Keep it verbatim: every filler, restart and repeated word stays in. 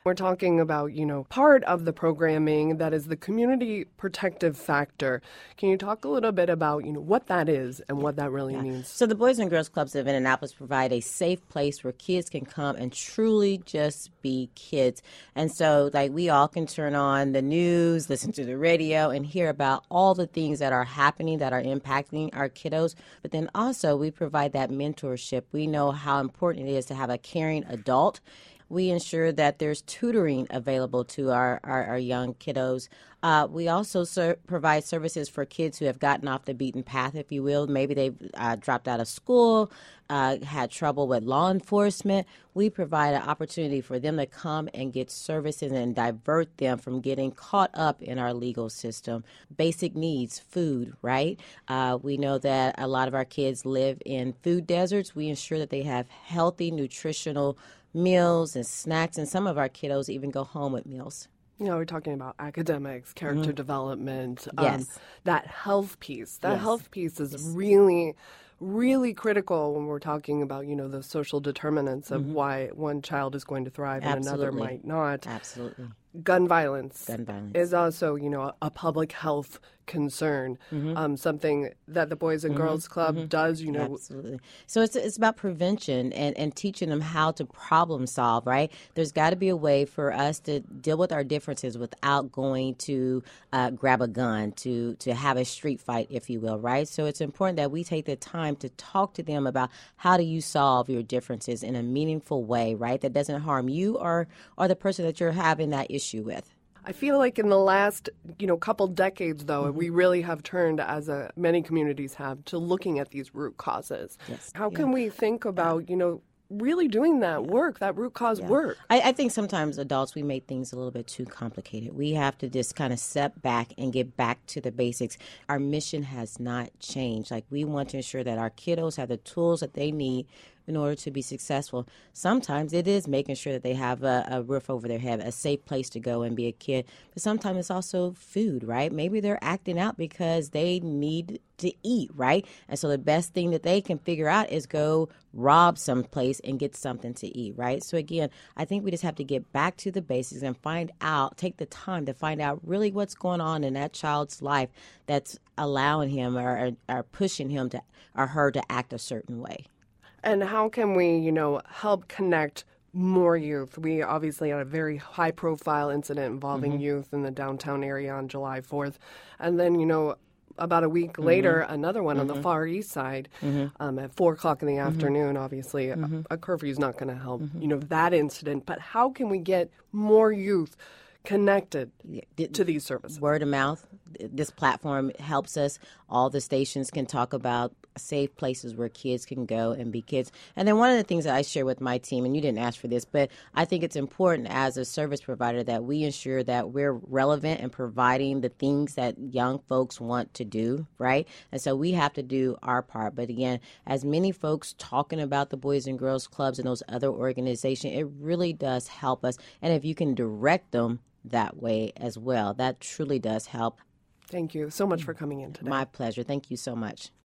We're talking about, you know, part of the programming that is the community protective factor. Can you talk a little bit about, you know, what that is and what that really Yeah. means? So the Boys and Girls Clubs of Indianapolis provide a safe place where kids can come and truly just be kids. And so, like, we all can turn on the news, listen to the radio, and hear about all the things that are happening that are impacting our kiddos. But then also we provide that mentorship. We know how important it is to have a caring adult. We ensure that there's tutoring available to our, our, our young kiddos. Uh, we also ser- provide services for kids who have gotten off the beaten path, if you will. Maybe they've uh, dropped out of school, uh, had trouble with law enforcement. We provide an opportunity for them to come and get services and divert them from getting caught up in our legal system. Basic needs, food, right? Uh, we know that a lot of our kids live in food deserts. We ensure that they have healthy, nutritional meals and snacks, and some of our kiddos even go home with meals. You know, we're talking about academics, character mm-hmm. development, yes. um, that health piece. That yes. health piece is really, really critical when we're talking about, you know, the social determinants of mm-hmm. why one child is going to thrive Absolutely. and another might not. Absolutely. Gun violence, Gun violence is also, you know, a public health concern, mm-hmm. um, something that the Boys and mm-hmm. Girls Club mm-hmm. does, you know. Absolutely. So it's it's about prevention and, and teaching them how to problem solve, right? There's got to be a way for us to deal with our differences without going to uh, grab a gun, to, to have a street fight, if you will, right? So it's important that we take the time to talk to them about how do you solve your differences in a meaningful way, right? That doesn't harm you or, or the person that you're having that issue with. I feel like in the last, you know, couple decades, though, mm-hmm. we really have turned, as a, many communities have, to looking at these root causes. Yes. How yeah. can we think about, you know, really doing that yeah. work, that root cause yeah. work? I, I think sometimes adults, we make things a little bit too complicated. We have to just kind of step back and get back to the basics. Our mission has not changed. Like, we want to ensure that our kiddos have the tools that they need in order to be successful. Sometimes it is making sure that they have a, a roof over their head, a safe place to go and be a kid. But sometimes it's also food, right? Maybe they're acting out because they need to eat, right? And so the best thing that they can figure out is go rob someplace and get something to eat, right? So again, I think we just have to get back to the basics and find out, take the time to find out really what's going on in that child's life that's allowing him or, or pushing him to or her to act a certain way. And how can we, you know, help connect more youth? We obviously had a very high-profile incident involving mm-hmm. youth in the downtown area on July fourth. And then, you know, about a week mm-hmm. later, another one mm-hmm. on the Far East Side mm-hmm. um, at four o'clock in the mm-hmm. afternoon. Obviously, mm-hmm. a, a curfew is not going to help, mm-hmm. you know, that incident. But how can we get more youth connected to these services? Word of mouth. This platform helps us. All the stations can talk about safe places where kids can go and be kids. And then one of the things that I share with my team, and you didn't ask for this, but I think it's important as a service provider that we ensure that we're relevant and providing the things that young folks want to do, right? And so we have to do our part. But again, as many folks talking about the Boys and Girls Clubs and those other organizations, it really does help us. And if you can direct them that way as well, that truly does help. Thank you so much for coming in today. My pleasure. Thank you so much.